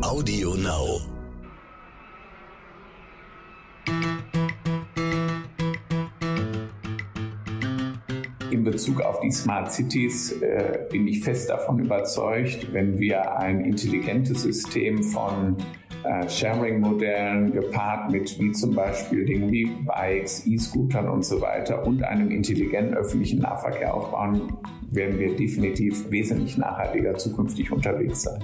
Audio Now. In Bezug auf die Smart Cities bin ich fest davon überzeugt, wenn wir ein intelligentes System von Sharing-Modellen gepaart mit wie zum Beispiel Dingen wie Bikes, E-Scootern und so weiter und einem intelligenten öffentlichen Nahverkehr aufbauen, werden wir definitiv wesentlich nachhaltiger zukünftig unterwegs sein.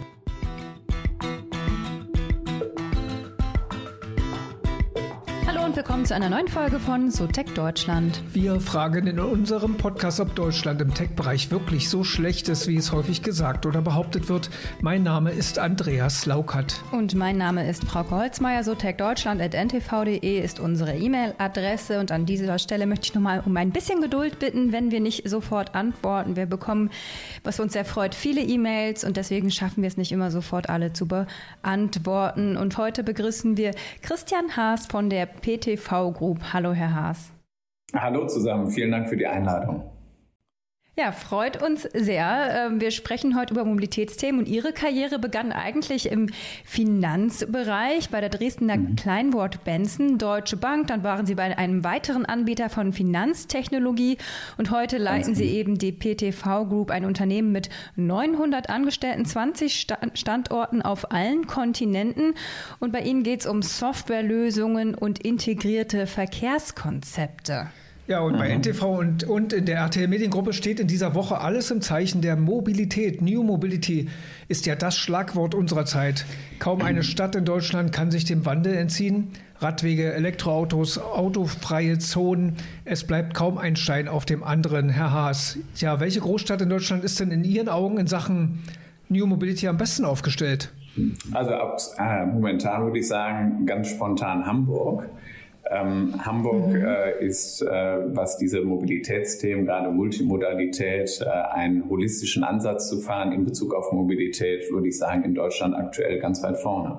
Willkommen zu einer neuen Folge von SoTech Deutschland. Wir fragen in unserem Podcast, ob Deutschland im Tech-Bereich wirklich so schlecht ist, wie es häufig gesagt oder behauptet wird. Mein Name ist Andreas Laukert. Und mein Name ist Frauke Holzmeier. SoTechDeutschland@ntv.de ist unsere E-Mail-Adresse. Und an dieser Stelle möchte ich nochmal um ein bisschen Geduld bitten, wenn wir nicht sofort antworten. Wir bekommen, was uns sehr freut, viele E-Mails und deswegen schaffen wir es nicht immer sofort alle zu beantworten. Und heute begrüßen wir Christian Haas von der PTV Group. Hallo, Herr Haas. Hallo zusammen, vielen Dank für die Einladung. Ja, freut uns sehr. Wir sprechen heute über Mobilitätsthemen und Ihre Karriere begann eigentlich im Finanzbereich bei der Dresdner Kleinwort Benson, Deutsche Bank. Dann waren Sie bei einem weiteren Anbieter von Finanztechnologie und heute leiten Sie eben die PTV Group, ein Unternehmen mit 900 Angestellten, 20 Standorten auf allen Kontinenten. Und bei Ihnen geht es um Softwarelösungen und integrierte Verkehrskonzepte. Ja, und bei NTV und in der RTL Mediengruppe steht in dieser Woche alles im Zeichen der Mobilität. New Mobility ist ja das Schlagwort unserer Zeit. Kaum eine Stadt in Deutschland kann sich dem Wandel entziehen. Radwege, Elektroautos, autofreie Zonen. Es bleibt kaum ein Stein auf dem anderen. Herr Haas, ja, welche Großstadt in Deutschland ist denn in Ihren Augen in Sachen New Mobility am besten aufgestellt? Also momentan würde ich sagen, ganz spontan Hamburg. Hamburg ist, was diese Mobilitätsthemen, gerade Multimodalität, einen holistischen Ansatz zu fahren in Bezug auf Mobilität, würde ich sagen, in Deutschland aktuell ganz weit vorne.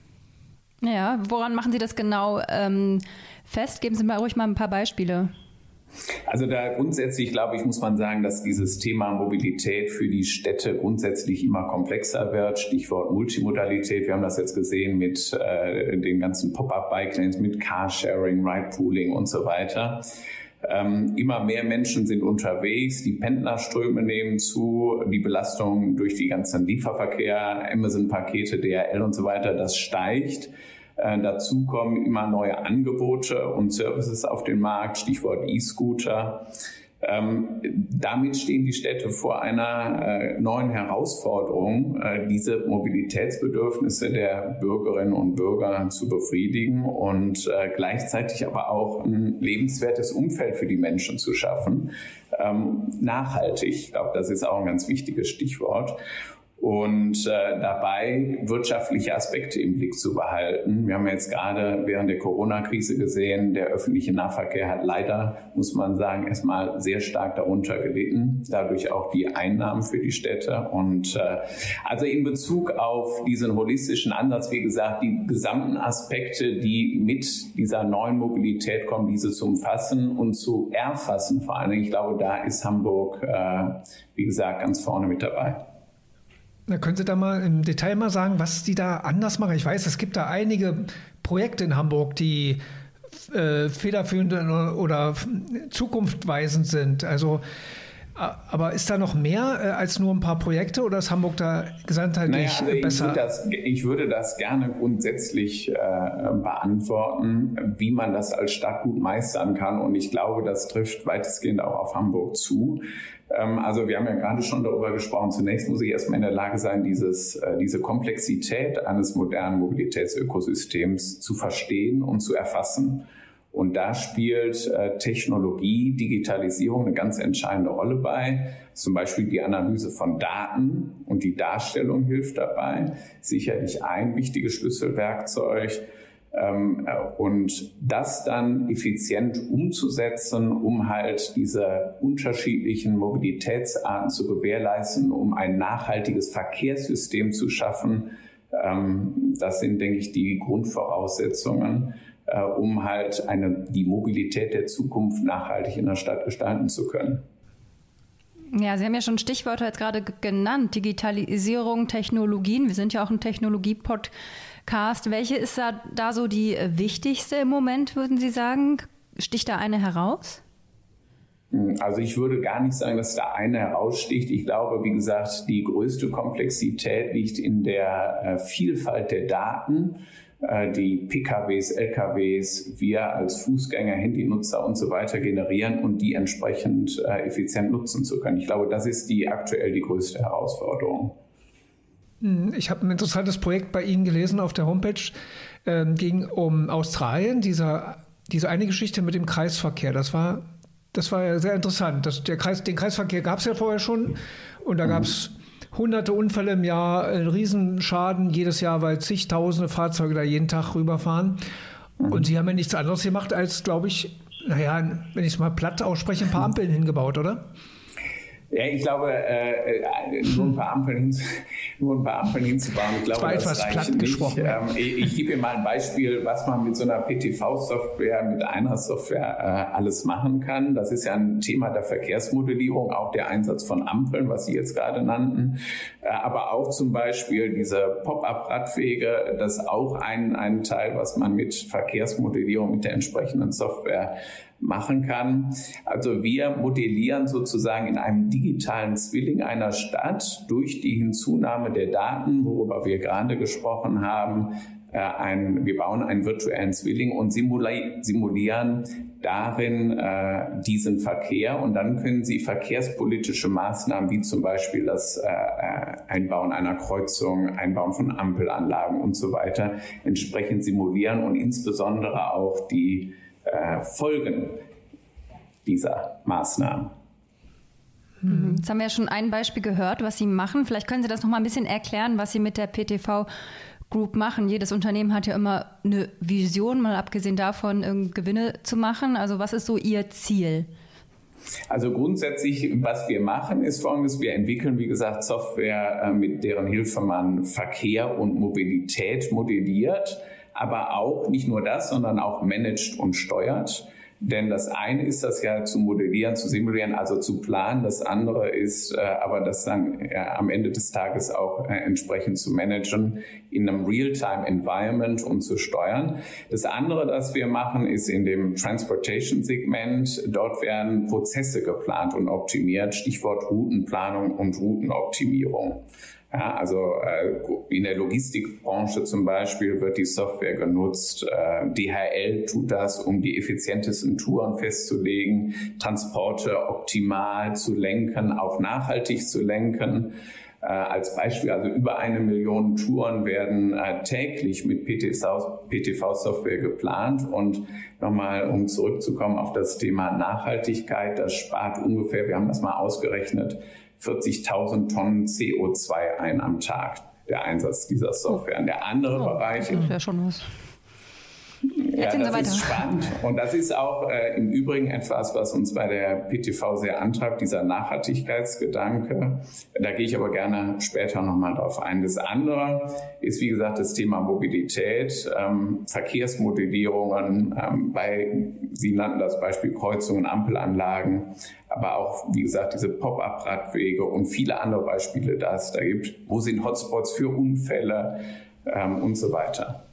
Ja, woran machen Sie das genau fest? Geben Sie mir ruhig mal ein paar Beispiele. Also da grundsätzlich, glaube ich, muss man sagen, dass dieses Thema Mobilität für die Städte grundsätzlich immer komplexer wird. Stichwort Multimodalität. Wir haben das jetzt gesehen mit den ganzen Pop-up-Bike-Lanes, mit Carsharing, Ride-Pooling und so weiter. Immer mehr Menschen sind unterwegs, die Pendlerströme nehmen zu, die Belastung durch die ganzen Lieferverkehr, Amazon-Pakete, DHL und so weiter, das steigt. Dazu kommen immer neue Angebote und Services auf den Markt, Stichwort E-Scooter. Damit stehen die Städte vor einer neuen Herausforderung, diese Mobilitätsbedürfnisse der Bürgerinnen und Bürger zu befriedigen und gleichzeitig aber auch ein lebenswertes Umfeld für die Menschen zu schaffen. Nachhaltig, ich glaube, das ist auch ein ganz wichtiges Stichwort. Und dabei wirtschaftliche Aspekte im Blick zu behalten. Wir haben jetzt gerade während der Corona-Krise gesehen, der öffentliche Nahverkehr hat leider, muss man sagen, erstmal sehr stark darunter gelitten. Dadurch auch die Einnahmen für die Städte. Und also in Bezug auf diesen holistischen Ansatz, wie gesagt, die gesamten Aspekte, die mit dieser neuen Mobilität kommen, diese zu umfassen und zu erfassen vor allem. Ich glaube, da ist Hamburg, wie gesagt, ganz vorne mit dabei. Na, können Sie da mal im Detail mal sagen, was die da anders machen? Ich weiß, es gibt da einige Projekte in Hamburg, die federführend oder zukunftsweisend sind. Also, aber ist da noch mehr als nur ein paar Projekte oder ist Hamburg da gesamtheitlich besser? Ich würde das gerne grundsätzlich beantworten, wie man das als Stadt gut meistern kann. Und ich glaube, das trifft weitestgehend auch auf Hamburg zu. Also wir haben ja gerade schon darüber gesprochen. Zunächst muss ich erstmal in der Lage sein, diese Komplexität eines modernen Mobilitätsökosystems zu verstehen und zu erfassen. Und da spielt Technologie, Digitalisierung eine ganz entscheidende Rolle bei. Zum Beispiel die Analyse von Daten und die Darstellung hilft dabei. Sicherlich ein wichtiges Schlüsselwerkzeug. Und das dann effizient umzusetzen, um halt diese unterschiedlichen Mobilitätsarten zu gewährleisten, um ein nachhaltiges Verkehrssystem zu schaffen. Das sind, denke ich, die Grundvoraussetzungen, um halt die Mobilität der Zukunft nachhaltig in der Stadt gestalten zu können. Ja, Sie haben ja schon Stichwörter jetzt gerade genannt, Digitalisierung, Technologien. Wir sind ja auch ein Technologie-Podcast. Welche ist da so die wichtigste im Moment, würden Sie sagen? Sticht da eine heraus? Also ich würde gar nicht sagen, dass da eine heraussticht. Ich glaube, wie gesagt, die größte Komplexität liegt in der Vielfalt der Daten, die PKWs, LKWs, wir als Fußgänger, Handynutzer und so weiter generieren und die entsprechend effizient nutzen zu können. Ich glaube, das ist aktuell die größte Herausforderung. Ich habe ein interessantes Projekt bei Ihnen gelesen auf der Homepage, ging um Australien, diese eine Geschichte mit dem Kreisverkehr. Das war ja sehr interessant. Den Kreisverkehr gab es ja vorher schon und da gab es hunderte Unfälle im Jahr, einen Riesenschaden jedes Jahr, weil zigtausende Fahrzeuge da jeden Tag rüberfahren. Und Sie haben ja nichts anderes gemacht als, glaube ich, wenn ich es mal platt ausspreche, ein paar Ampeln hingebaut, oder? Ja, ich glaube, nur ein paar Ampeln hinzubauen, ich glaube, das reicht nicht. Ich gebe Ihnen mal ein Beispiel, was man mit so einer PTV-Software, mit einer Software alles machen kann. Das ist ja ein Thema der Verkehrsmodellierung, auch der Einsatz von Ampeln, was Sie jetzt gerade nannten. Aber auch zum Beispiel diese Pop-up-Radwege, das ist auch ein Teil, was man mit Verkehrsmodellierung, mit der entsprechenden Software machen kann. Also wir modellieren sozusagen in einem digitalen Zwilling einer Stadt durch die Hinzunahme der Daten, worüber wir gerade gesprochen haben. Wir bauen einen virtuellen Zwilling und simulieren darin diesen Verkehr und dann können Sie verkehrspolitische Maßnahmen wie zum Beispiel das Einbauen einer Kreuzung, Einbauen von Ampelanlagen und so weiter entsprechend simulieren und insbesondere auch die Folgen dieser Maßnahmen. Jetzt haben wir ja schon ein Beispiel gehört, was Sie machen. Vielleicht können Sie das noch mal ein bisschen erklären, was Sie mit der PTV Group machen. Jedes Unternehmen hat ja immer eine Vision, mal abgesehen davon, Gewinne zu machen. Also was ist so Ihr Ziel? Also grundsätzlich, was wir machen, ist Folgendes. Wir entwickeln, wie gesagt, Software, mit deren Hilfe man Verkehr und Mobilität modelliert, aber auch nicht nur das, sondern auch managt und steuert. Denn das eine ist das ja zu modellieren, zu simulieren, also zu planen. Das andere ist aber das dann am Ende des Tages auch entsprechend zu managen in einem Real-Time-Environment und zu steuern. Das andere, das wir machen, ist in dem Transportation-Segment. Dort werden Prozesse geplant und optimiert. Stichwort Routenplanung und Routenoptimierung. Ja, also in der Logistikbranche zum Beispiel wird die Software genutzt. DHL tut das, um die effizientesten Touren festzulegen, Transporte optimal zu lenken, auch nachhaltig zu lenken. Als Beispiel, also über 1 Million Touren werden täglich mit PTV-Software geplant. Und nochmal, um zurückzukommen auf das Thema Nachhaltigkeit, das spart ungefähr, wir haben das mal ausgerechnet, 40.000 Tonnen CO2 ein am Tag, der Einsatz dieser Software. Und der andere Bereich... Das ist ja schon was. Ja, das ist spannend und das ist auch im Übrigen etwas, was uns bei der PTV sehr antreibt, dieser Nachhaltigkeitsgedanke. Da gehe ich aber gerne später nochmal drauf ein. Das andere ist, wie gesagt, das Thema Mobilität, Verkehrsmodellierungen, Sie nannten das Beispiel Kreuzungen, Ampelanlagen, aber auch, wie gesagt, diese Pop-up-Radwege und viele andere Beispiele, die es da gibt. Wo sind Hotspots für Unfälle und so weiter.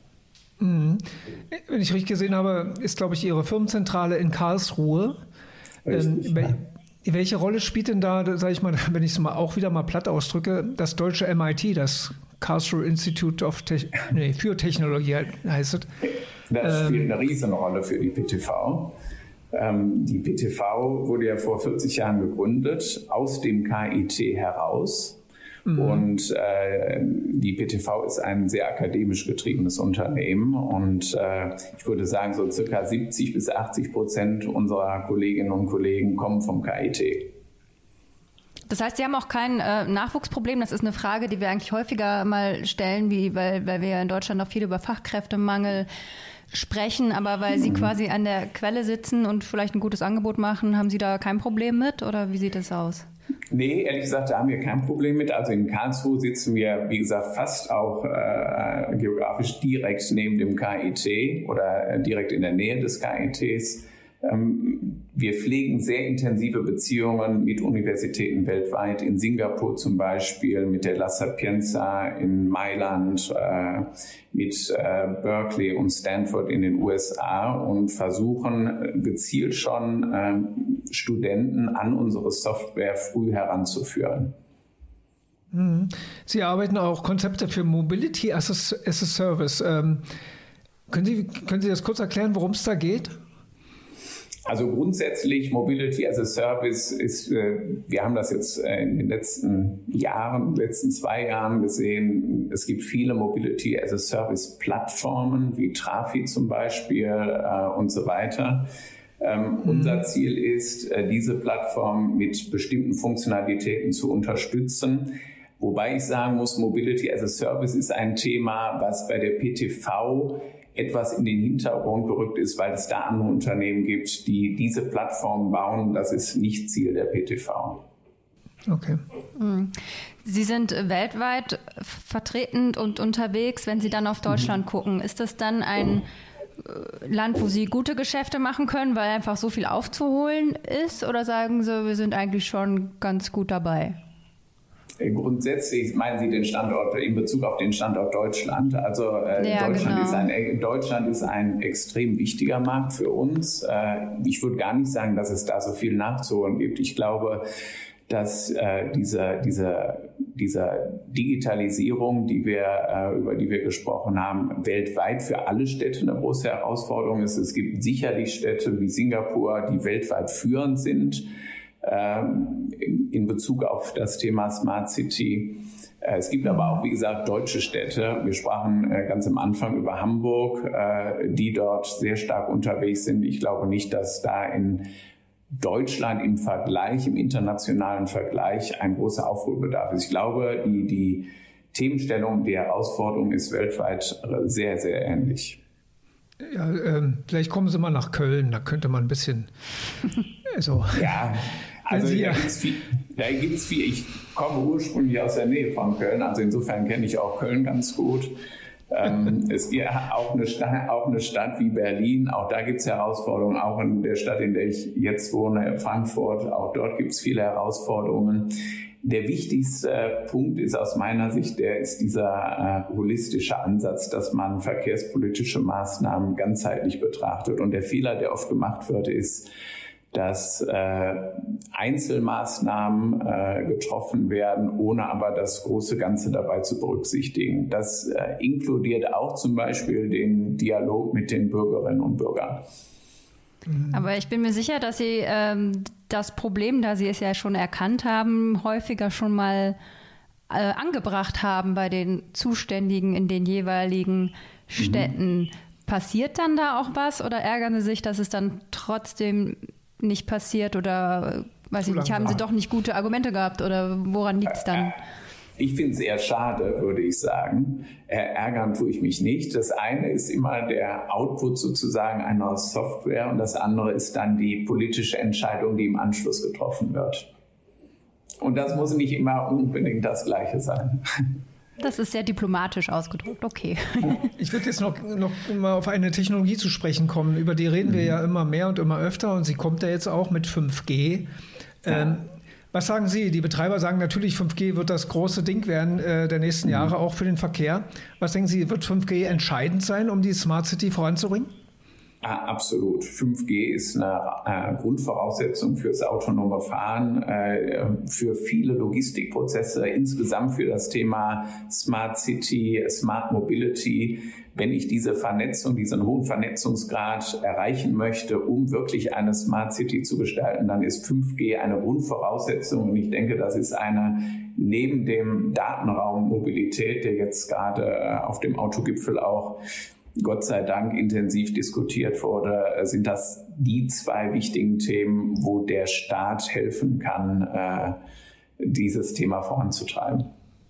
Wenn ich richtig gesehen habe, ist, glaube ich, Ihre Firmenzentrale in Karlsruhe. Welche Rolle spielt denn da, sage ich mal, wenn ich es mal auch wieder mal platt ausdrücke, das deutsche MIT, das Karlsruhe Institute für Technologie heißt es? Das spielt eine Riesenrolle für die PTV. Die PTV wurde ja vor 40 Jahren gegründet, aus dem KIT heraus. Und die PTV ist ein sehr akademisch getriebenes Unternehmen und ich würde sagen, so circa 70-80% unserer Kolleginnen und Kollegen kommen vom KIT. Das heißt, Sie haben auch kein Nachwuchsproblem. Das ist eine Frage, die wir eigentlich häufiger mal stellen, weil wir ja in Deutschland noch viel über Fachkräftemangel sprechen, aber weil Sie quasi an der Quelle sitzen und vielleicht ein gutes Angebot machen, haben Sie da kein Problem mit oder wie sieht das aus? Nee, ehrlich gesagt, da haben wir kein Problem mit. Also in Karlsruhe sitzen wir, wie gesagt, fast auch geografisch direkt neben dem KIT oder direkt in der Nähe des KITs. Wir pflegen sehr intensive Beziehungen mit Universitäten weltweit, in Singapur zum Beispiel, mit der La Sapienza in Mailand, mit Berkeley und Stanford in den USA und versuchen gezielt schon Studenten an unsere Software früh heranzuführen. Sie arbeiten auch Konzepte für Mobility as a Service. Können Sie das kurz erklären, worum es da geht? Also grundsätzlich Mobility as a Service ist, wir haben das jetzt in den letzten 2 Jahren gesehen, es gibt viele Mobility as a Service Plattformen, wie Trafi zum Beispiel und so weiter. Unser Ziel ist, diese Plattform mit bestimmten Funktionalitäten zu unterstützen. Wobei ich sagen muss, Mobility as a Service ist ein Thema, was bei der PTV etwas in den Hintergrund gerückt ist, weil es da andere Unternehmen gibt, die diese Plattform bauen. Das ist nicht Ziel der PTV. Okay. Sie sind weltweit vertretend und unterwegs. Wenn Sie dann auf Deutschland gucken, ist das dann ein Land, wo Sie gute Geschäfte machen können, weil einfach so viel aufzuholen ist? Oder sagen Sie, wir sind eigentlich schon ganz gut dabei? Grundsätzlich meinen Sie den Standort in Bezug auf den Standort Deutschland. Also Deutschland ist ein extrem wichtiger Markt für uns. Ich würde gar nicht sagen, dass es da so viel nachzuholen gibt. Ich glaube, dass diese Digitalisierung, über die wir gesprochen haben, weltweit für alle Städte eine große Herausforderung ist. Es gibt sicherlich Städte wie Singapur, die weltweit führend sind in Bezug auf das Thema Smart City. Es gibt aber auch, wie gesagt, deutsche Städte. Wir sprachen ganz am Anfang über Hamburg, die dort sehr stark unterwegs sind. Ich glaube nicht, dass da in Deutschland im internationalen Vergleich ein großer Aufholbedarf ist. Ich glaube, die Themenstellung, die Herausforderung ist weltweit sehr, sehr ähnlich. Ja, vielleicht kommen Sie mal nach Köln, da könnte man ein bisschen so. Ja, also da gibt's viel. Ich komme ursprünglich aus der Nähe von Köln, also insofern kenne ich auch Köln ganz gut. Es gibt auch eine Stadt wie Berlin, auch da gibt es Herausforderungen, auch in der Stadt, in der ich jetzt wohne, Frankfurt, auch dort gibt es viele Herausforderungen. Der wichtigste Punkt ist aus meiner Sicht, dieser holistische Ansatz, dass man verkehrspolitische Maßnahmen ganzheitlich betrachtet. Und der Fehler, der oft gemacht wird, ist, dass Einzelmaßnahmen getroffen werden, ohne aber das große Ganze dabei zu berücksichtigen. Das inkludiert auch zum Beispiel den Dialog mit den Bürgerinnen und Bürgern. Aber ich bin mir sicher, dass Sie das Problem, da Sie es ja schon erkannt haben, häufiger schon mal angebracht haben bei den Zuständigen in den jeweiligen Städten. Passiert dann da auch was oder ärgern Sie sich, dass es dann trotzdem nicht passiert oder weiß ich nicht, haben Sie doch nicht gute Argumente gehabt oder woran liegt es dann? Ich finde es eher schade, würde ich sagen. Ärgern tue ich mich nicht. Das eine ist immer der Output sozusagen einer Software und das andere ist dann die politische Entscheidung, die im Anschluss getroffen wird. Und das muss nicht immer unbedingt das Gleiche sein. Das ist sehr diplomatisch ausgedrückt, okay. Ich würde jetzt noch mal auf eine Technologie zu sprechen kommen, über die reden wir ja immer mehr und immer öfter und sie kommt ja jetzt auch mit 5G. Was sagen Sie? Die Betreiber sagen natürlich, 5G wird das große Ding werden der nächsten Jahre, auch für den Verkehr. Was denken Sie, wird 5G entscheidend sein, um die Smart City voranzubringen? Absolut. 5G ist eine Grundvoraussetzung fürs autonome Fahren, für viele Logistikprozesse, insgesamt für das Thema Smart City, Smart Mobility. Wenn ich diese Vernetzung, diesen hohen Vernetzungsgrad erreichen möchte, um wirklich eine Smart City zu gestalten, dann ist 5G eine Grundvoraussetzung. Und ich denke, das ist neben dem Datenraum Mobilität, der jetzt gerade auf dem Autogipfel auch Gott sei Dank intensiv diskutiert wurde, sind das die 2 wichtigen Themen, wo der Staat helfen kann, dieses Thema voranzutreiben.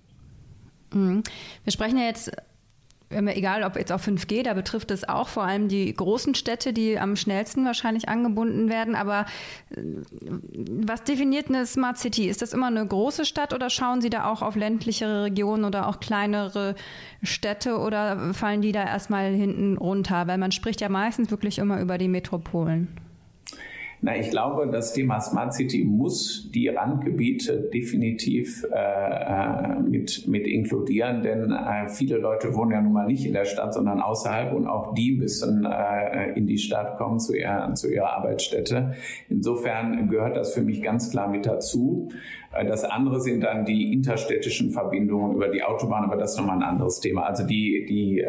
Wir sprechen ja jetzt, egal ob jetzt auf 5G, da betrifft es auch vor allem die großen Städte, die am schnellsten wahrscheinlich angebunden werden. Aber was definiert eine Smart City? Ist das immer eine große Stadt oder schauen Sie da auch auf ländlichere Regionen oder auch kleinere Städte oder fallen die da erstmal hinten runter? Weil man spricht ja meistens wirklich immer über die Metropolen. Na, ich glaube, das Thema Smart City muss die Randgebiete definitiv mit inkludieren, denn viele Leute wohnen ja nun mal nicht in der Stadt, sondern außerhalb, und auch die müssen in die Stadt kommen, zu ihrer Arbeitsstätte. Insofern gehört das für mich ganz klar mit dazu. Das andere sind dann die interstädtischen Verbindungen über die Autobahn, aber das ist nochmal ein anderes Thema. Also die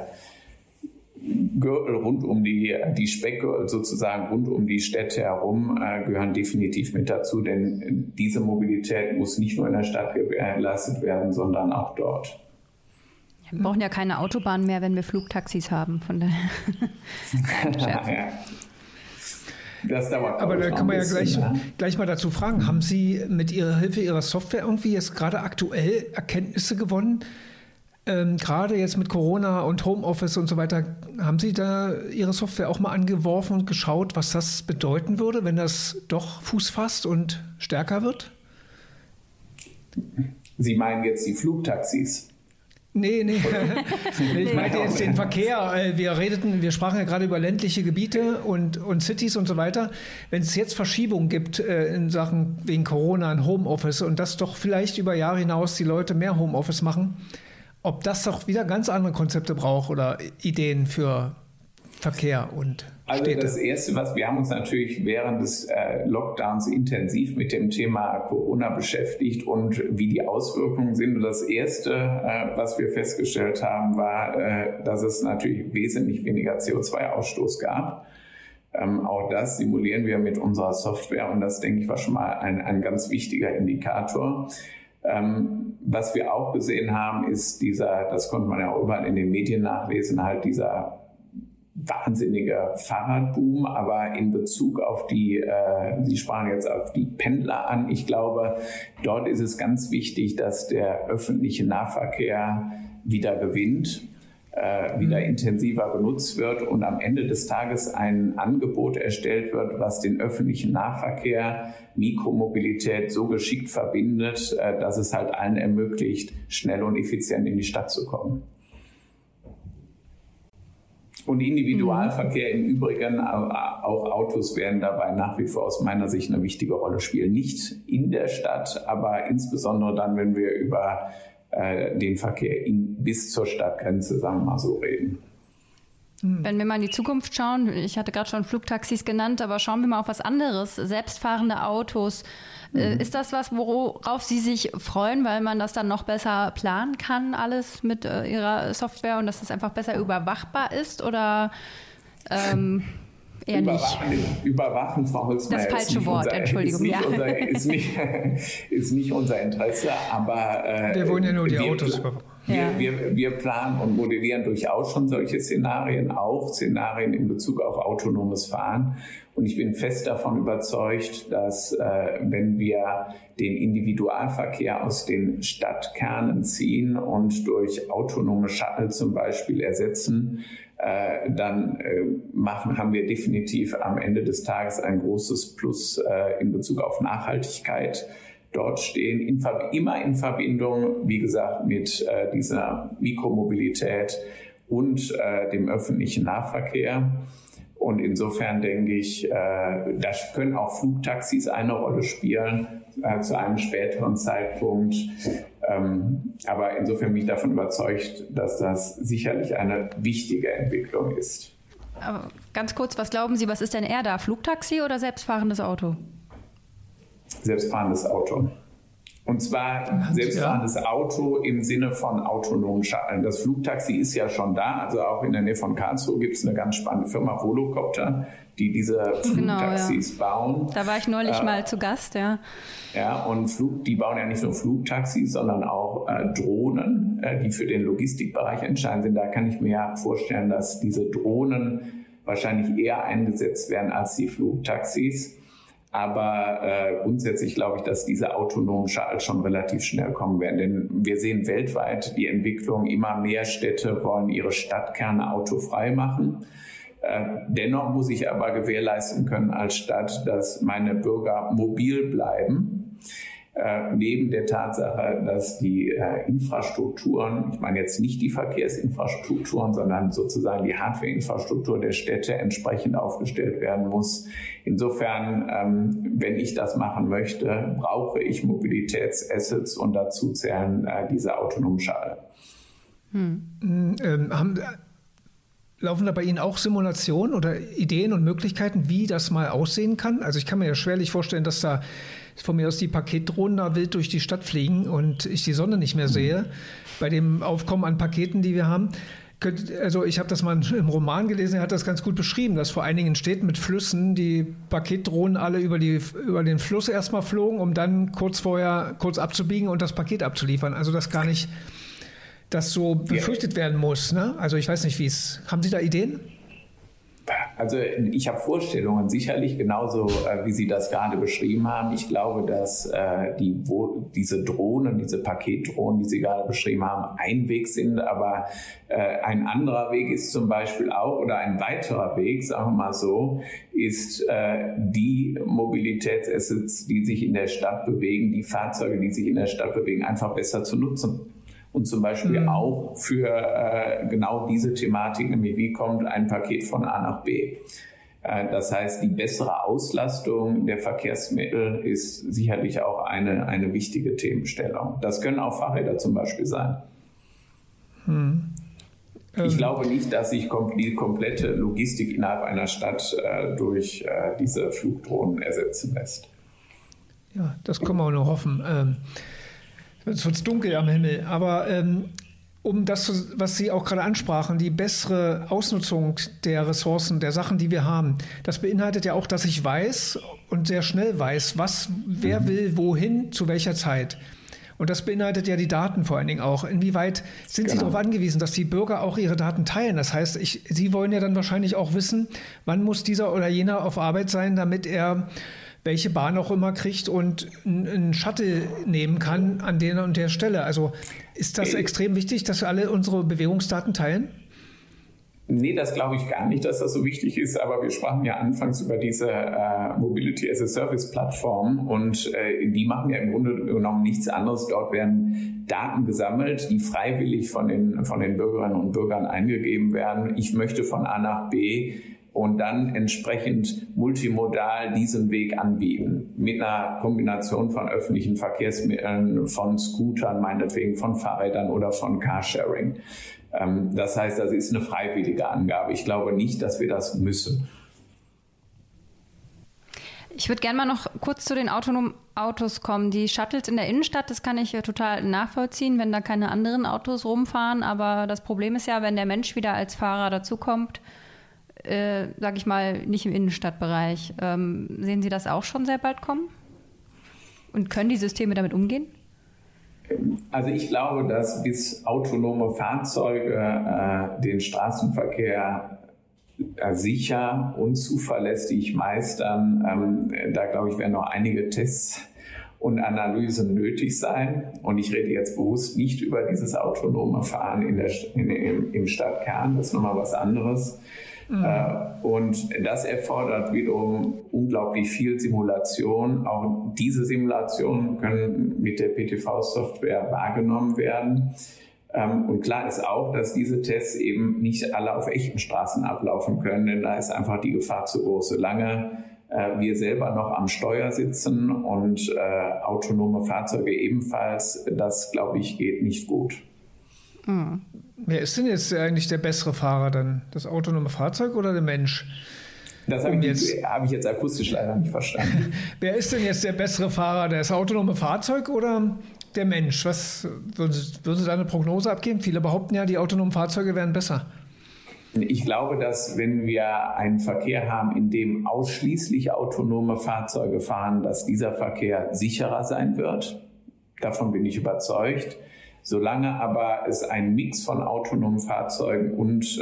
Gürtel rund um die Speckgürtel sozusagen rund um die Städte herum gehören definitiv mit dazu, denn diese Mobilität muss nicht nur in der Stadt gewährleistet werden, sondern auch dort. Wir brauchen ja keine Autobahn mehr, wenn wir Flugtaxis haben. Von daher. Ja. Das dauert. Aber da kann man ja gleich mal dazu fragen, haben Sie mit Ihrer Hilfe Ihrer Software irgendwie jetzt gerade aktuell Erkenntnisse gewonnen? Gerade jetzt mit Corona und Homeoffice und so weiter, haben Sie da Ihre Software auch mal angeworfen und geschaut, was das bedeuten würde, wenn das doch Fuß fasst und stärker wird? Sie meinen jetzt die Flugtaxis? Nee. Ich meinte jetzt den Verkehr. Wir sprachen ja gerade über ländliche Gebiete und Cities und so weiter. Wenn es jetzt Verschiebungen gibt in Sachen wegen Corona und Homeoffice und das doch vielleicht über Jahre hinaus die Leute mehr Homeoffice machen, ob das doch wieder ganz andere Konzepte braucht oder Ideen für Verkehr und Also Städte. Das Erste, was wir haben uns natürlich während des Lockdowns intensiv mit dem Thema Corona beschäftigt und wie die Auswirkungen sind. Und das Erste, was wir festgestellt haben, war, dass es natürlich wesentlich weniger CO2-Ausstoß gab. Auch das simulieren wir mit unserer Software und das, denke ich, war schon mal ein ganz wichtiger Indikator. Was wir auch gesehen haben, ist das konnte man ja überall in den Medien nachlesen, halt dieser wahnsinnige Fahrradboom, aber in Bezug auf Sie sprachen jetzt auf die Pendler an. Ich glaube, dort ist es ganz wichtig, dass der öffentliche Nahverkehr wieder gewinnt, wieder intensiver genutzt wird und am Ende des Tages ein Angebot erstellt wird, was den öffentlichen Nahverkehr, Mikromobilität so geschickt verbindet, dass es halt allen ermöglicht, schnell und effizient in die Stadt zu kommen. Und Individualverkehr im Übrigen, auch Autos werden dabei nach wie vor aus meiner Sicht eine wichtige Rolle spielen. Nicht in der Stadt, aber insbesondere dann, wenn wir über den Verkehr bis zur Stadtgrenze, sagen wir mal so, reden. Wenn wir mal in die Zukunft schauen, ich hatte gerade schon Flugtaxis genannt, aber schauen wir mal auf was anderes, selbstfahrende Autos. Ist das was, worauf Sie sich freuen, weil man das dann noch besser planen kann, alles mit Ihrer Software und dass es einfach besser überwachbar ist oder eher nicht? Überwachen, Frau Holzmeier, das falsche Wort, Entschuldigung. Ist nicht unser Interesse, aber wir wollen ja nur die Autos überwachen. Wir planen und modellieren durchaus schon solche Szenarien, auch Szenarien in Bezug auf autonomes Fahren. Und ich bin fest davon überzeugt, dass wenn wir den Individualverkehr aus den Stadtkernen ziehen und durch autonome Shuttle zum Beispiel ersetzen, dann haben wir definitiv am Ende des Tages ein großes Plus in Bezug auf Nachhaltigkeit dort stehen, immer in Verbindung, wie gesagt, mit dieser Mikromobilität und dem öffentlichen Nahverkehr. Und insofern denke ich, da können auch Flugtaxis eine Rolle spielen zu einem späteren Zeitpunkt. Aber insofern bin ich davon überzeugt, dass das sicherlich eine wichtige Entwicklung ist. Aber ganz kurz, was glauben Sie, was ist denn eher da? Flugtaxi oder selbstfahrendes Auto? Selbstfahrendes Auto. Und zwar selbstfahrendes Auto im Sinne von autonomen Shuttlen. Das Flugtaxi ist ja schon da, also auch in der Nähe von Karlsruhe gibt es eine ganz spannende Firma, Volocopter, die diese Flugtaxis bauen. Da war ich neulich mal zu Gast, ja. Ja, und die bauen ja nicht nur Flugtaxis, sondern auch Drohnen, die für den Logistikbereich entscheidend sind. Da kann ich mir ja vorstellen, dass diese Drohnen wahrscheinlich eher eingesetzt werden als die Flugtaxis. Aber grundsätzlich glaube ich, dass diese autonomen Shuttles schon relativ schnell kommen werden. Denn wir sehen weltweit die Entwicklung, immer mehr Städte wollen ihre Stadtkerne autofrei machen. Dennoch muss ich aber gewährleisten können als Stadt, dass meine Bürger mobil bleiben. neben der Tatsache, dass die Infrastrukturen, ich meine jetzt nicht die Verkehrsinfrastrukturen, sondern sozusagen die Hardwareinfrastruktur der Städte entsprechend aufgestellt werden muss. Insofern, wenn ich das machen möchte, brauche ich Mobilitätsassets und dazu zählen diese autonomen Shuttle. Laufen da bei Ihnen auch Simulationen oder Ideen und Möglichkeiten, wie das mal aussehen kann? Also ich kann mir ja schwerlich vorstellen, dass da von mir aus die Paketdrohnen da wild durch die Stadt fliegen und ich die Sonne nicht mehr sehe, bei dem Aufkommen an Paketen, die wir haben. Also ich habe das mal im Roman gelesen, er hat das ganz gut beschrieben, dass vor einigen Städten mit Flüssen die Paketdrohnen alle über den Fluss erstmal flogen, um dann kurz abzubiegen und das Paket abzuliefern. Also das gar nicht, das so befürchtet werden muss. Ne? Also ich weiß nicht, haben Sie da Ideen? Also ich habe Vorstellungen, sicherlich genauso, wie Sie das gerade beschrieben haben. Ich glaube, dass diese Drohnen, diese Paketdrohnen, die Sie gerade beschrieben haben, ein Weg sind. Aber ein anderer Weg ist zum Beispiel auch, oder ein weiterer Weg, sagen wir mal so, ist die Mobilitätsassets, die sich in der Stadt bewegen, die Fahrzeuge, die sich in der Stadt bewegen, einfach besser zu nutzen. Und zum Beispiel auch für genau diese Thematik, nämlich wie kommt ein Paket von A nach B. Das heißt, die bessere Auslastung der Verkehrsmittel ist sicherlich auch eine wichtige Themenstellung. Das können auch Fahrräder zum Beispiel sein. Ich glaube nicht, dass sich die komplette Logistik innerhalb einer Stadt durch diese Flugdrohnen ersetzen lässt. Ja, das können wir auch nur hoffen. Es wird dunkel am Himmel, aber um das, was Sie auch gerade ansprachen, die bessere Ausnutzung der Ressourcen, der Sachen, die wir haben, das beinhaltet ja auch, dass ich weiß und sehr schnell weiß, wer will wohin, zu welcher Zeit. Und das beinhaltet ja die Daten vor allen Dingen auch. Inwieweit sind Sie darauf angewiesen, dass die Bürger auch ihre Daten teilen? Das heißt, Sie wollen ja dann wahrscheinlich auch wissen, wann muss dieser oder jener auf Arbeit sein, damit er welche Bahn auch immer kriegt und einen Shuttle nehmen kann an der und der Stelle. Also ist das extrem wichtig, dass wir alle unsere Bewegungsdaten teilen? Nee, das glaube ich gar nicht, dass das so wichtig ist, aber wir sprachen ja anfangs über diese Mobility as a Service Plattform und die machen ja im Grunde genommen nichts anderes. Dort werden Daten gesammelt, die freiwillig von den Bürgerinnen und Bürgern eingegeben werden. Ich möchte von A nach B und dann entsprechend multimodal diesen Weg anbieten. Mit einer Kombination von öffentlichen Verkehrsmitteln, von Scootern, meinetwegen von Fahrrädern oder von Carsharing. Das heißt, das ist eine freiwillige Angabe. Ich glaube nicht, dass wir das müssen. Ich würde gerne mal noch kurz zu den autonomen Autos kommen. Die Shuttles in der Innenstadt, das kann ich total nachvollziehen, wenn da keine anderen Autos rumfahren. Aber das Problem ist ja, wenn der Mensch wieder als Fahrer dazukommt, sage ich mal, nicht im Innenstadtbereich. Sehen Sie das auch schon sehr bald kommen? Und können die Systeme damit umgehen? Also ich glaube, dass bis autonome Fahrzeuge den Straßenverkehr sicher und zuverlässig meistern, da glaube ich, werden noch einige Tests und Analysen nötig sein. Und ich rede jetzt bewusst nicht über dieses autonome Fahren im Stadtkern, das ist nochmal was anderes. Und das erfordert wiederum unglaublich viel Simulation. Auch diese Simulationen können mit der PTV-Software wahrgenommen werden. Und klar ist auch, dass diese Tests eben nicht alle auf echten Straßen ablaufen können, denn da ist einfach die Gefahr zu groß. Solange wir selber noch am Steuer sitzen und autonome Fahrzeuge ebenfalls, das, glaube ich, geht nicht gut. Wer ist denn jetzt eigentlich der bessere Fahrer dann? Das autonome Fahrzeug oder der Mensch? Das habe ich jetzt akustisch leider nicht verstanden. Wer ist denn jetzt der bessere Fahrer? Das autonome Fahrzeug oder der Mensch? Was würden Sie da eine Prognose abgeben? Viele behaupten ja, die autonomen Fahrzeuge wären besser. Ich glaube, dass wenn wir einen Verkehr haben, in dem ausschließlich autonome Fahrzeuge fahren, dass dieser Verkehr sicherer sein wird. Davon bin ich überzeugt. Solange aber es ein Mix von autonomen Fahrzeugen und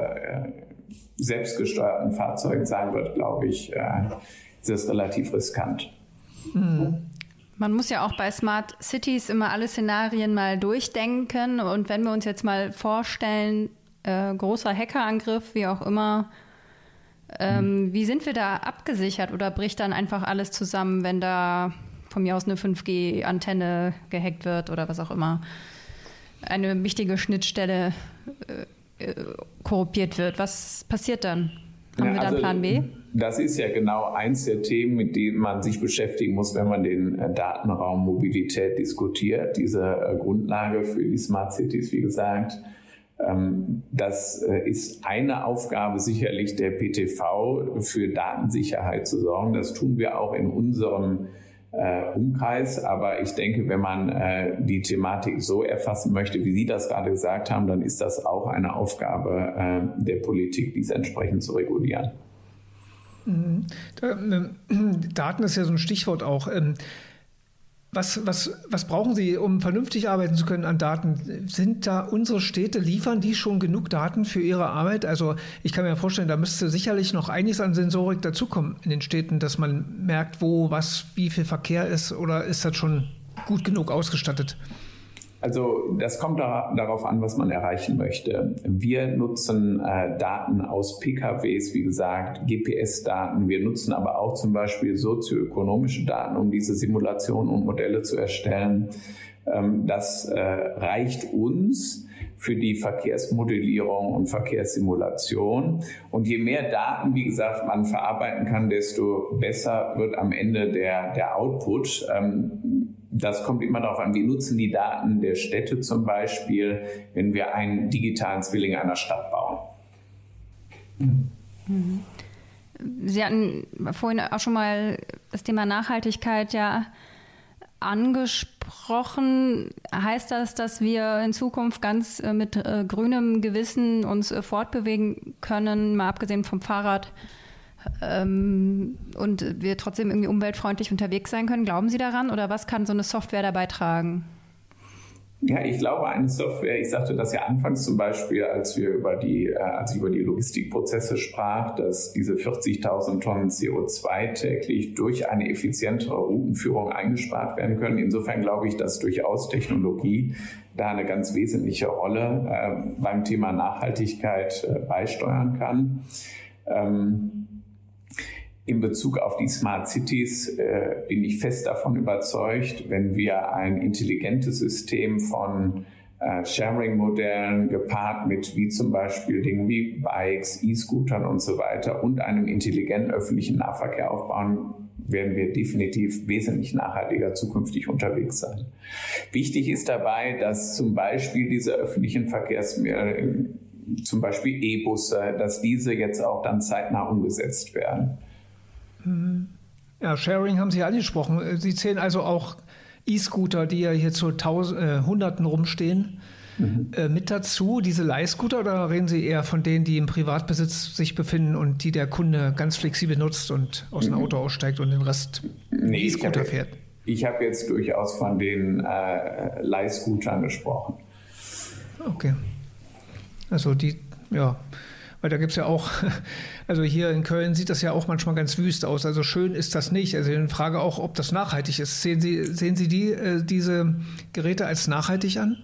selbstgesteuerten Fahrzeugen sein wird, glaube ich, ist es relativ riskant. Man muss ja auch bei Smart Cities immer alle Szenarien mal durchdenken. Und wenn wir uns jetzt mal vorstellen, großer Hackerangriff, wie auch immer, wie sind wir da abgesichert oder bricht dann einfach alles zusammen, wenn da von mir aus eine 5G-Antenne gehackt wird oder was auch immer. Eine wichtige Schnittstelle korrumpiert wird. Was passiert dann? Haben wir dann Plan B? Das ist ja genau eins der Themen, mit denen man sich beschäftigen muss, wenn man den Datenraum Mobilität diskutiert. Diese Grundlage für die Smart Cities, wie gesagt. Das ist eine Aufgabe sicherlich der PTV, für Datensicherheit zu sorgen. Das tun wir auch in unserem Umkreis. Aber ich denke, wenn man die Thematik so erfassen möchte, wie Sie das gerade gesagt haben, dann ist das auch eine Aufgabe der Politik, dies entsprechend zu regulieren. Daten ist ja so ein Stichwort auch. Was brauchen Sie, um vernünftig arbeiten zu können an Daten? Sind da unsere Städte, liefern die schon genug Daten für ihre Arbeit? Also ich kann mir vorstellen, da müsste sicherlich noch einiges an Sensorik dazukommen in den Städten, dass man merkt, wo, was, wie viel Verkehr ist, oder ist das schon gut genug ausgestattet? Also das kommt darauf an, was man erreichen möchte. Wir nutzen Daten aus PKWs, wie gesagt, GPS-Daten. Wir nutzen aber auch zum Beispiel sozioökonomische Daten, um diese Simulationen und Modelle zu erstellen. Das reicht uns für die Verkehrsmodellierung und Verkehrssimulation. Und je mehr Daten, wie gesagt, man verarbeiten kann, desto besser wird am Ende der Output. Das kommt immer darauf an, wir nutzen die Daten der Städte zum Beispiel, wenn wir einen digitalen Zwilling einer Stadt bauen. Sie hatten vorhin auch schon mal das Thema Nachhaltigkeit ja angesprochen. Heißt das, dass wir in Zukunft ganz mit grünem Gewissen uns fortbewegen können, mal abgesehen vom Fahrrad, und wir trotzdem irgendwie umweltfreundlich unterwegs sein können? Glauben Sie daran, oder was kann so eine Software dabei tragen? Ja, ich glaube, eine Software, ich sagte das ja anfangs zum Beispiel, als ich über die Logistikprozesse sprach, dass diese 40.000 Tonnen CO2 täglich durch eine effizientere Routenführung eingespart werden können. Insofern glaube ich, dass durchaus Technologie da eine ganz wesentliche Rolle beim Thema Nachhaltigkeit beisteuern kann. In Bezug auf die Smart Cities bin ich fest davon überzeugt, wenn wir ein intelligentes System von Sharing-Modellen gepaart mit wie zum Beispiel Dingen wie Bikes, E-Scootern und so weiter und einem intelligenten öffentlichen Nahverkehr aufbauen, werden wir definitiv wesentlich nachhaltiger zukünftig unterwegs sein. Wichtig ist dabei, dass zum Beispiel diese öffentlichen Verkehrsmittel, zum Beispiel E-Busse, dass diese jetzt auch dann zeitnah umgesetzt werden. Ja, Sharing haben Sie ja angesprochen. Sie zählen also auch E-Scooter, die ja hier zu Hunderten rumstehen, mit dazu, diese Leihscooter, oder reden Sie eher von denen, die im Privatbesitz sich befinden und die der Kunde ganz flexibel nutzt und aus dem Auto aussteigt und den Rest E-Scooter fährt? Ich habe jetzt durchaus von den Leihscootern gesprochen. Okay. Also weil da gibt es ja auch, also hier in Köln sieht das ja auch manchmal ganz wüst aus. Also schön ist das nicht. Also ich frage auch, ob das nachhaltig ist. Sehen Sie diese Geräte als nachhaltig an?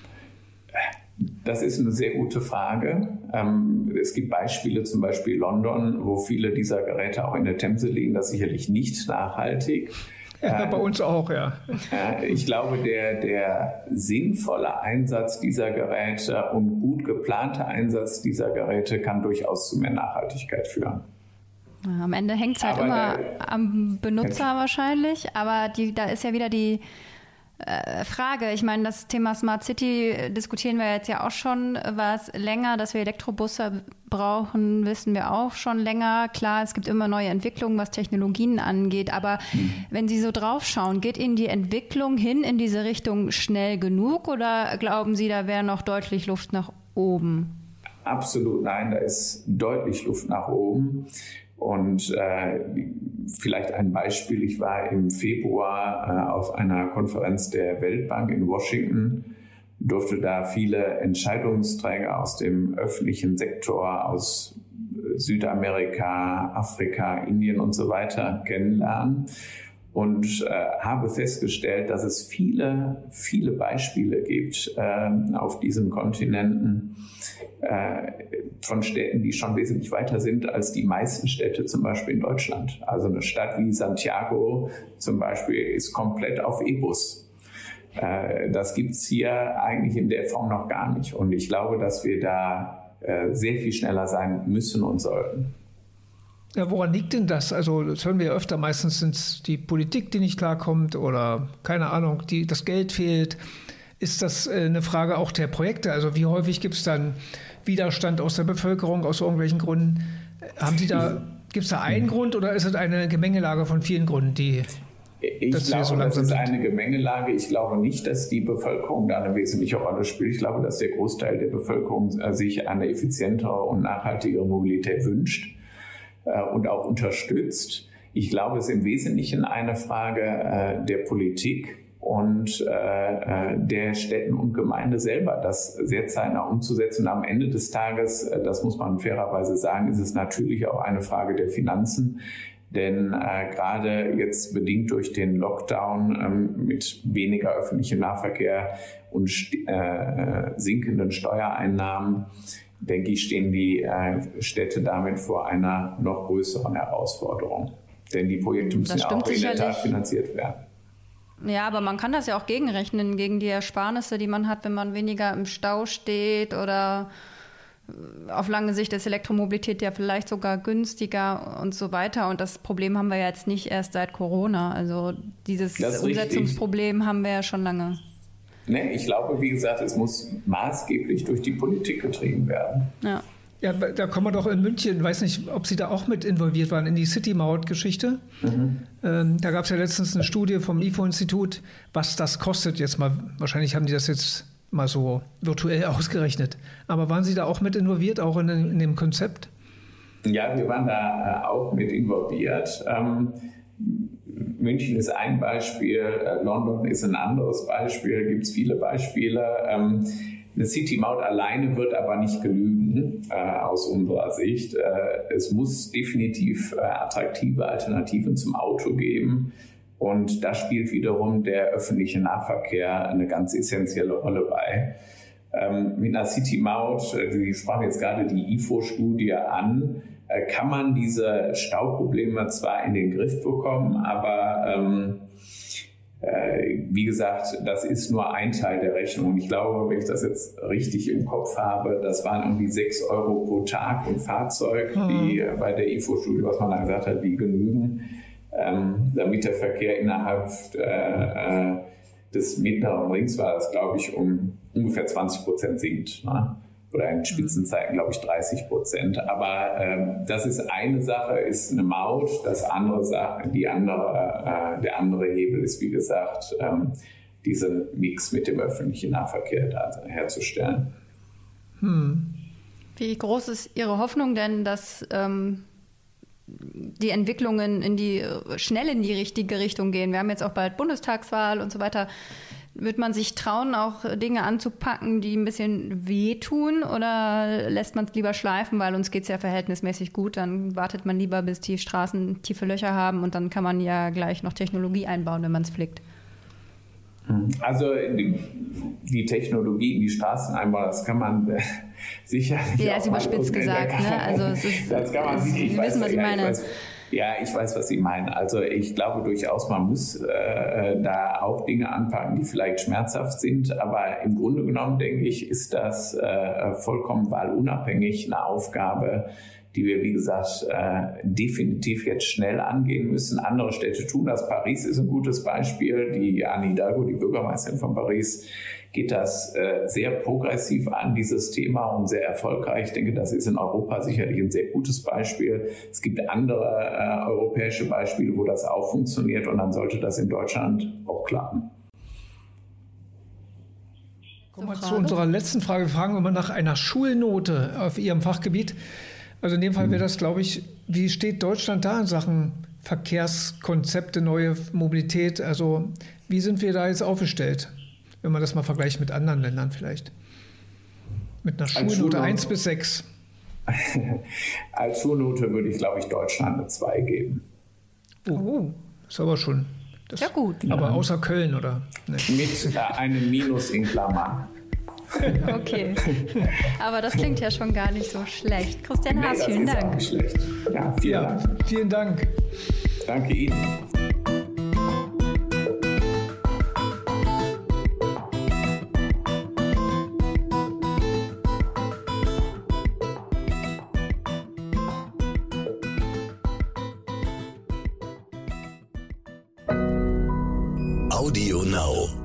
Das ist eine sehr gute Frage. Es gibt Beispiele, zum Beispiel London, wo viele dieser Geräte auch in der Themse liegen. Das ist sicherlich nicht nachhaltig. Ja, bei uns auch, ja. Ich glaube, der sinnvolle Einsatz dieser Geräte und gut geplante Einsatz dieser Geräte kann durchaus zu mehr Nachhaltigkeit führen. Am Ende hängt es halt immer am Benutzer wahrscheinlich, aber da ist ja wieder die Frage. Ich meine, das Thema Smart City diskutieren wir jetzt ja auch schon was länger. Dass wir Elektrobusse brauchen, wissen wir auch schon länger. Klar, es gibt immer neue Entwicklungen, was Technologien angeht. Aber wenn Sie so drauf schauen, geht Ihnen die Entwicklung hin in diese Richtung schnell genug, oder glauben Sie, da wäre noch deutlich Luft nach oben? Absolut nein, da ist deutlich Luft nach oben. Und vielleicht ein Beispiel, ich war im Februar auf einer Konferenz der Weltbank in Washington, durfte da viele Entscheidungsträger aus dem öffentlichen Sektor, aus Südamerika, Afrika, Indien und so weiter kennenlernen. und habe festgestellt, dass es viele, viele Beispiele gibt auf diesen Kontinenten von Städten, die schon wesentlich weiter sind als die meisten Städte zum Beispiel in Deutschland. Also eine Stadt wie Santiago zum Beispiel ist komplett auf E-Bus. Das gibt es hier eigentlich in der Form noch gar nicht. Und ich glaube, dass wir da sehr viel schneller sein müssen und sollten. Ja, woran liegt denn das? Also das hören wir ja öfter, meistens sind es die Politik, die nicht klarkommt oder keine Ahnung, das Geld fehlt. Ist das eine Frage auch der Projekte? Also wie häufig gibt es dann Widerstand aus der Bevölkerung aus irgendwelchen Gründen? Gibt es da einen Grund oder ist es eine Gemengelage von vielen Gründen, die Ich glaube, das ist eine Gemengelage. Ich glaube nicht, dass die Bevölkerung da eine wesentliche Rolle spielt. Ich glaube, dass der Großteil der Bevölkerung sich eine effizientere und nachhaltigere Mobilität wünscht und auch unterstützt. Ich glaube, es ist im Wesentlichen eine Frage der Politik und der Städten und Gemeinde selber, das sehr zeitnah umzusetzen. Und am Ende des Tages, das muss man fairerweise sagen, ist es natürlich auch eine Frage der Finanzen. Denn gerade jetzt bedingt durch den Lockdown mit weniger öffentlichem Nahverkehr und sinkenden Steuereinnahmen, denke ich, stehen die Städte damit vor einer noch größeren Herausforderung. Denn die Projekte müssen ja auch in der Tat finanziert werden. Ja, aber man kann das ja auch gegenrechnen, gegen die Ersparnisse, die man hat, wenn man weniger im Stau steht oder auf lange Sicht ist Elektromobilität ja vielleicht sogar günstiger und so weiter. Und das Problem haben wir ja jetzt nicht erst seit Corona. Also dieses Umsetzungsproblem haben wir ja schon lange. Nee, ich glaube, wie gesagt, es muss maßgeblich durch die Politik getrieben werden. Ja. Ja, da kommen wir doch in München, weiß nicht, ob Sie da auch mit involviert waren in die City-Maut-Geschichte. Da gab es ja letztens eine Studie vom IFO-Institut, was das kostet jetzt mal. Wahrscheinlich haben die das jetzt mal so virtuell ausgerechnet. Aber waren Sie da auch mit involviert, auch in dem Konzept? Ja, wir waren da auch mit involviert. München ist ein Beispiel, London ist ein anderes Beispiel, gibt es viele Beispiele. Eine City-Maut alleine wird aber nicht genügen, aus unserer Sicht. Es muss definitiv attraktive Alternativen zum Auto geben. Und da spielt wiederum der öffentliche Nahverkehr eine ganz essentielle Rolle bei. Mit einer City-Maut, Sie sprachen jetzt gerade die IFO-Studie an, kann man diese Stauprobleme zwar in den Griff bekommen, aber wie gesagt, das ist nur ein Teil der Rechnung. Und ich glaube, wenn ich das jetzt richtig im Kopf habe, das waren irgendwie 6 € pro Tag und Fahrzeug, die bei der IFO-Studie, was man da gesagt hat, die genügen, damit der Verkehr innerhalb des mittleren Rings war das, glaube ich, um ungefähr 20% sinkt. Ne? Oder in Spitzenzeiten, glaube ich, 30%. Aber das ist eine Sache, ist eine Maut. Der andere Hebel ist, wie gesagt, diesen Mix mit dem öffentlichen Nahverkehr herzustellen. Wie groß ist Ihre Hoffnung denn, dass die Entwicklungen schnell in die richtige Richtung gehen? Wir haben jetzt auch bald Bundestagswahl und so weiter. Wird man sich trauen, auch Dinge anzupacken, die ein bisschen wehtun, oder lässt man es lieber schleifen, weil uns geht es ja verhältnismäßig gut, dann wartet man lieber, bis die Straßen tiefe Löcher haben und dann kann man ja gleich noch Technologie einbauen, wenn man es flickt? Also die Technologie in die Straßen einbauen, das kann man sicherlich. Ja, ist überspitzt gesagt. Ne? Also das kann man sicherlich. Sie wissen, was ich meine. Ich weiß, was Sie meinen. Also ich glaube durchaus, man muss da auch Dinge anpacken, die vielleicht schmerzhaft sind. Aber im Grunde genommen, denke ich, ist das vollkommen wahlunabhängig eine Aufgabe, die wir, wie gesagt, definitiv jetzt schnell angehen müssen. Andere Städte tun das. Paris ist ein gutes Beispiel. Die Anne Hidalgo, die Bürgermeisterin von Paris, geht das sehr progressiv an, dieses Thema, und sehr erfolgreich. Ich denke, das ist in Europa sicherlich ein sehr gutes Beispiel. Es gibt andere europäische Beispiele, wo das auch funktioniert, und dann sollte das in Deutschland auch klappen. Kommen wir zu unserer letzten Frage. Wir fragen immer nach einer Schulnote auf Ihrem Fachgebiet. Also in dem Fall wäre das, glaube ich, wie steht Deutschland da in Sachen Verkehrskonzepte, neue Mobilität? Also wie sind wir da jetzt aufgestellt, wenn man das mal vergleicht mit anderen Ländern vielleicht? Mit einer Schulnote 1 bis 6. Als Schulnote würde ich, glaube ich, Deutschland eine 2 geben. Oh, ist aber schon Ja gut. Aber außer Köln, oder? Nee. Mit einem Minus in Klammern. Okay, aber das klingt ja schon gar nicht so schlecht. Christian Haas, vielen Dank. Auch nicht schlecht. Ja, vielen Dank. Vielen Dank. Danke Ihnen. Audio Now.